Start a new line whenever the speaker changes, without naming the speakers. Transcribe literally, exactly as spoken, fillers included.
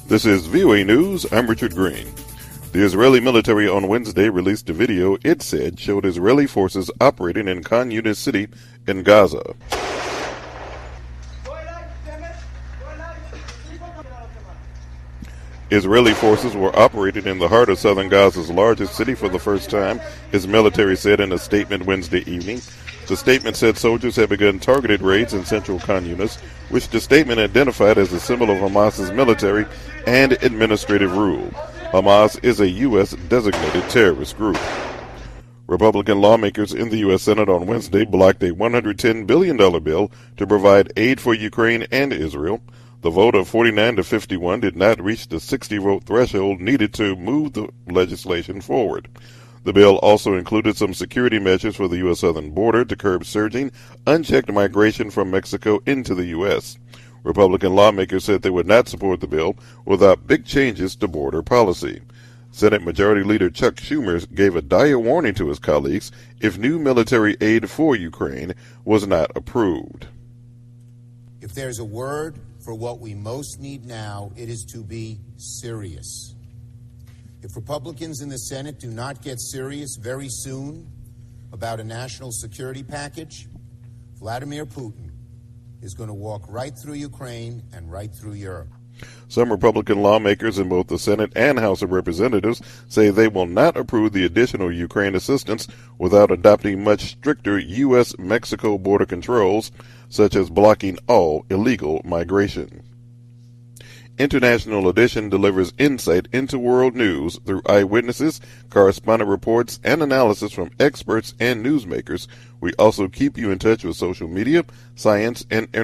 This is V O A News. I'm Richard Green. The Israeli military on Wednesday released a video it said showed Israeli forces operating in Khan Yunis city in Gaza. Israeli forces were operating in the heart of southern Gaza's largest city for the first time, his military said in a statement Wednesday evening. The statement said soldiers had begun targeted raids in central Khan Yunis, which the statement identified as a symbol of Hamas's military and administrative rule. Hamas is a U S designated terrorist group. Republican lawmakers in the U S Senate on Wednesday blocked a one hundred ten billion dollars bill to provide aid for Ukraine and Israel. The vote of forty-nine to fifty-one did not reach the sixty-vote threshold needed to move the legislation forward. The bill also included some security measures for the U S southern border to curb surging, unchecked migration from Mexico into the U S Republican lawmakers said they would not support the bill without big changes to border policy. Senate Majority Leader Chuck Schumer gave a dire warning to his colleagues if new military aid for Ukraine was not approved.
If there's a word for what we most need now, it is to be serious. If Republicans in the Senate do not get serious very soon about a national security package, Vladimir Putin is going to walk right through Ukraine and right through Europe.
Some Republican lawmakers in both the Senate and House of Representatives say they will not approve the additional Ukraine assistance without adopting much stricter U S Mexico border controls, such as blocking all illegal migration. International Edition delivers insight into world news through eyewitnesses, correspondent reports, and analysis from experts and newsmakers. We also keep you in touch with social media, science, and